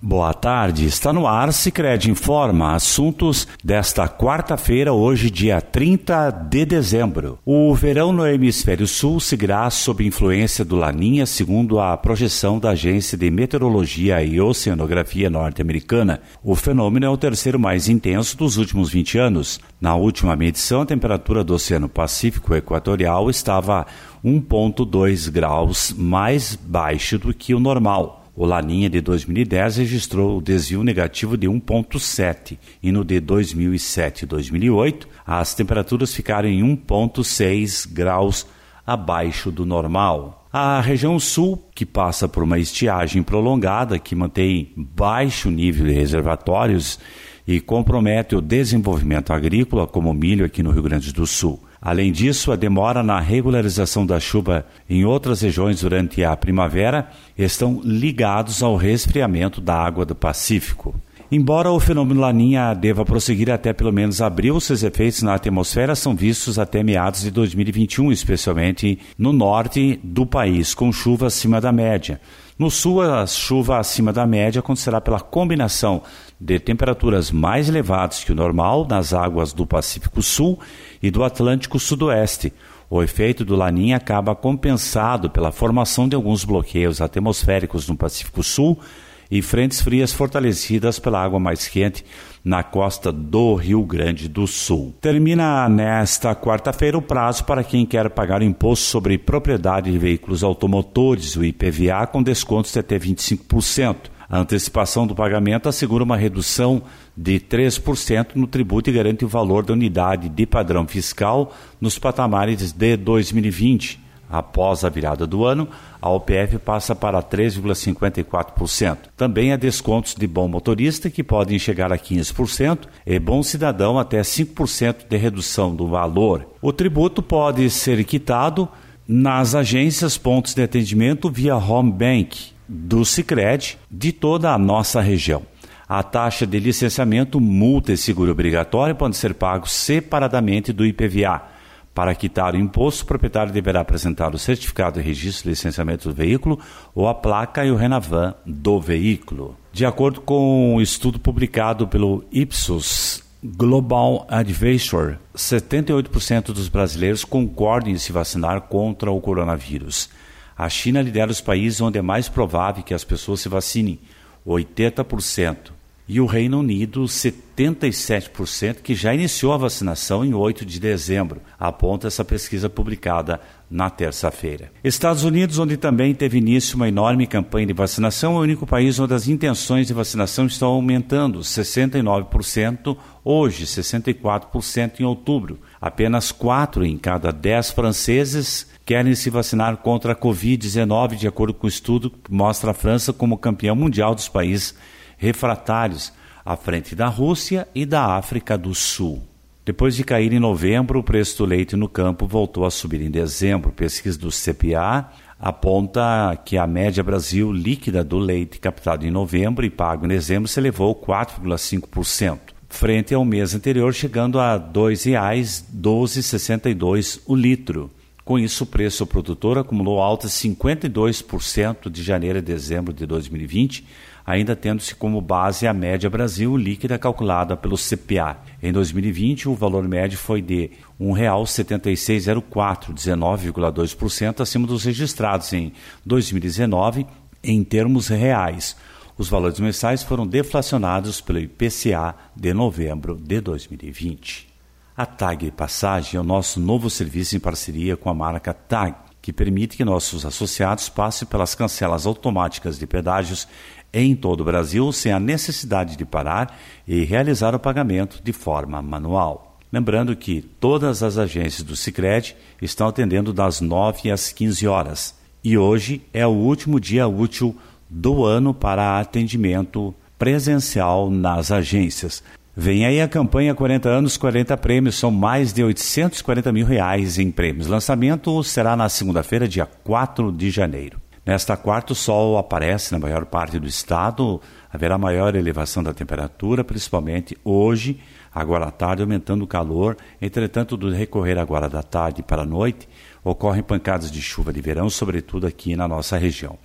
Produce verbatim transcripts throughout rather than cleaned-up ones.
Boa tarde, está no ar Sicredi Informa, assuntos desta quarta-feira, hoje dia trinta de dezembro. O verão no hemisfério sul seguirá sob influência do Laninha, segundo a projeção da Agência de Meteorologia e Oceanografia norte-americana. O fenômeno é o terceiro mais intenso dos últimos vinte anos. Na última medição, a temperatura do Oceano Pacífico Equatorial estava um vírgula dois graus mais baixo do que o normal. O Laninha de dois mil e dez registrou o desvio negativo de um vírgula sete e no de dois mil e sete e dois mil e oito as temperaturas ficaram em um vírgula seis graus abaixo do normal. A região sul, que passa por uma estiagem prolongada que mantém baixo nível de reservatórios e compromete o desenvolvimento agrícola, como o milho aqui no Rio Grande do Sul. Além disso, a demora na regularização da chuva em outras regiões durante a primavera estão ligados ao resfriamento da água do Pacífico. Embora o fenômeno Laninha deva prosseguir até pelo menos abril, seus efeitos na atmosfera são vistos até meados de dois mil e vinte e um, especialmente no norte do país, com chuva acima da média. No sul, a chuva acima da média acontecerá pela combinação de temperaturas mais elevadas que o normal nas águas do Pacífico Sul e do Atlântico Sudoeste. O efeito do Laninha acaba compensado pela formação de alguns bloqueios atmosféricos no Pacífico Sul e frentes frias fortalecidas pela água mais quente na costa do Rio Grande do Sul. Termina nesta quarta-feira o prazo para quem quer pagar o imposto sobre propriedade de veículos automotores, o I P V A, com descontos de até vinte e cinco por cento. A antecipação do pagamento assegura uma redução de três por cento no tributo e garante o valor da unidade de padrão fiscal nos patamares de dois mil e vinte. Após a virada do ano, a O P F passa para três vírgula cinquenta e quatro por cento. Também há descontos de bom motorista, que podem chegar a quinze por cento, e bom cidadão até cinco por cento de redução do valor. O tributo pode ser quitado nas agências pontos de atendimento via Home Bank do Sicredi de toda a nossa região. A taxa de licenciamento, multa e seguro obrigatório podem ser pagos separadamente do I P V A. Para quitar o imposto, o proprietário deverá apresentar o certificado de registro de licenciamento do veículo ou a placa e o Renavan do veículo. De acordo com um estudo publicado pelo Ipsos Global Advisor, setenta e oito por cento dos brasileiros concordam em se vacinar contra o coronavírus. A China lidera os países onde é mais provável que as pessoas se vacinem, oitenta por cento. E o Reino Unido, setenta e sete por cento, que já iniciou a vacinação em oito de dezembro, aponta essa pesquisa publicada na terça-feira. Estados Unidos, onde também teve início uma enorme campanha de vacinação, é o único país onde as intenções de vacinação estão aumentando, sessenta e nove por cento hoje, sessenta e quatro por cento em outubro. Apenas quatro em cada dez franceses querem se vacinar contra a covid dezenove, de acordo com o estudo que mostra a França como campeão mundial dos países refratários, à frente da Rússia e da África do Sul. Depois de cair em novembro, o preço do leite no campo voltou a subir em dezembro. Pesquisa do C P A aponta que a média Brasil líquida do leite captado em novembro e pago em dezembro se elevou quatro vírgula cinco por cento, frente ao mês anterior, chegando a dois reais doze reais e sessenta e dois centavos o litro. Com isso, o preço ao produtor acumulou alta de cinquenta e dois por cento de janeiro a dezembro de dois mil e vinte, ainda tendo-se como base a média Brasil líquida calculada pelo C P A. Em dois mil e vinte, o valor médio foi de um real setenta e seis reais e quatro centavos, dezenove vírgula dois por cento acima dos registrados em dois mil e dezenove em termos reais. Os valores mensais foram deflacionados pelo I P C A de novembro de dois mil e vinte. A Tag Passagem é o nosso novo serviço em parceria com a marca Tag, que permite que nossos associados passem pelas cancelas automáticas de pedágios em todo o Brasil sem a necessidade de parar e realizar o pagamento de forma manual. Lembrando que todas as agências do Sicredi estão atendendo das nove às quinze horas e hoje é o último dia útil do ano para atendimento presencial nas agências. Vem aí a campanha quarenta anos, quarenta prêmios, são mais de oitocentos e quarenta mil reais em prêmios. Lançamento será na segunda-feira, dia quatro de janeiro. Nesta quarta, o sol aparece na maior parte do estado, haverá maior elevação da temperatura, principalmente hoje, agora à tarde, aumentando o calor. Entretanto, do recorrer agora da tarde para a noite, ocorrem pancadas de chuva de verão, sobretudo aqui na nossa região.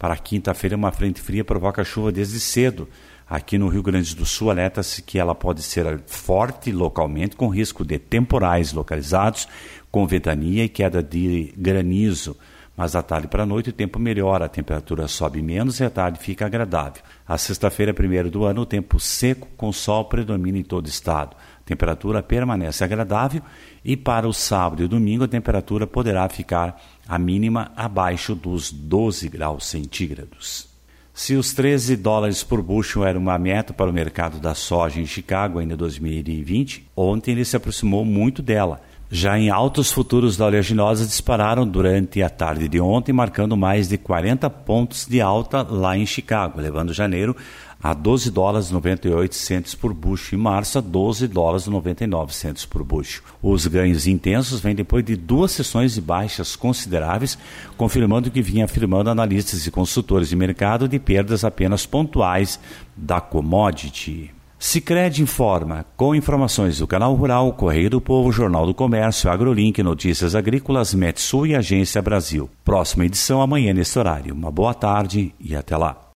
Para quinta-feira, uma frente fria provoca chuva desde cedo. Aqui no Rio Grande do Sul, alerta-se que ela pode ser forte localmente, com risco de temporais localizados, com ventania e queda de granizo. Mas à tarde para a noite o tempo melhora, a temperatura sobe menos e a tarde fica agradável. A sexta-feira, primeiro do ano, o tempo seco com sol predomina em todo o estado. A temperatura permanece agradável e para o sábado e o domingo a temperatura poderá ficar a mínima abaixo dos doze graus centígrados. Se os treze dólares por bushel era uma meta para o mercado da soja em Chicago ainda em dois mil e vinte, ontem ele se aproximou muito dela. Já em altos futuros da oleaginosa dispararam durante a tarde de ontem, marcando mais de quarenta pontos de alta lá em Chicago, levando janeiro a doze dólares e noventa e oito centavos por bushel e março a doze dólares e noventa e nove centavos por bushel. Os ganhos intensos vêm depois de duas sessões de baixas consideráveis, confirmando o que vinha afirmando analistas e consultores de mercado de perdas apenas pontuais da commodity. Sicredi informa, com informações do Canal Rural, Correio do Povo, Jornal do Comércio, AgroLink, Notícias Agrícolas, Metsul e Agência Brasil. Próxima edição amanhã nesse horário. Uma boa tarde e até lá.